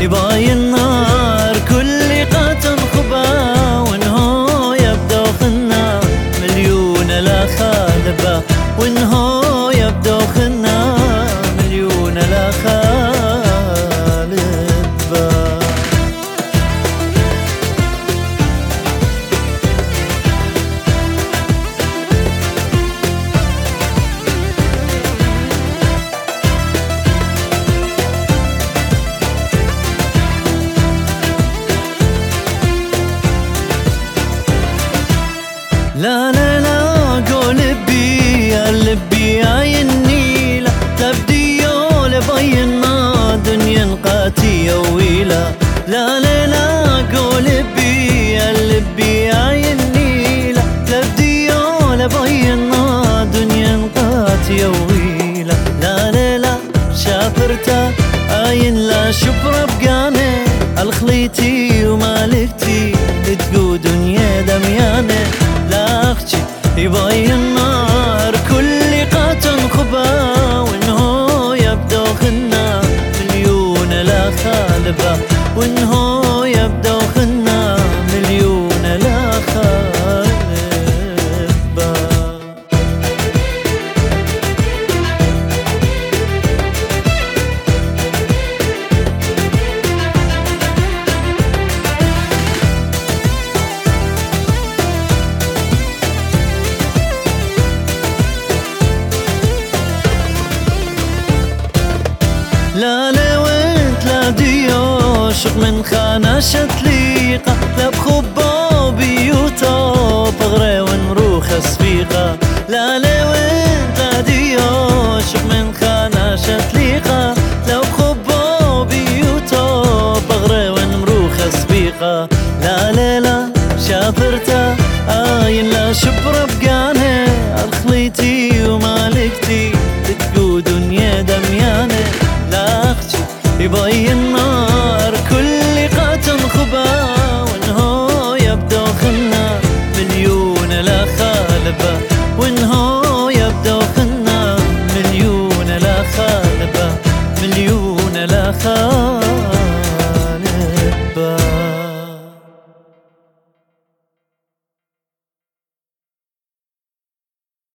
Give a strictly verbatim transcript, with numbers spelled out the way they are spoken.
يباي النار كل قاتل خبا وانهو يبدو خنا مليون لا خالبا وانهو يبدو خنا مليون لا خالبا. لا لا لا قول بي قلبي يا النيلة تبديو لبينا دنيا قاتية ويلة. لا لا لا قول بي قلبي يا النيلة تبديو لبينا دنيا قاتية ويلة. لا لا لا شافرتا عين لا شبر بقاني الخليتي ومالكتي تقو دنيا دميانه. لا اختي يباي النار كل قاتل خبا وانهو يبدو خنا مليون لا خالبا وانهو يبدو خنا مليون لا خالبا. لا لا وانت لا ديوشق من خانة شتليقة لا بخبا بيوتا بغري ونروخ سفيقة. لا لا وانت لا ديوشق من خانة شتليقة لا بخبا بيوتا بغري ونروخ سفيقة. لا لا لا شافرتا عين لا شبر بقانه الخليتي ومالكتي تتقو دنيا دميانه. لا اختي يباي النار كل قاتل خبا وانهو يبدو خنا مليون لا خالبا وانهو يبدو خنا مليون لا خالبا مليون لا خالبا.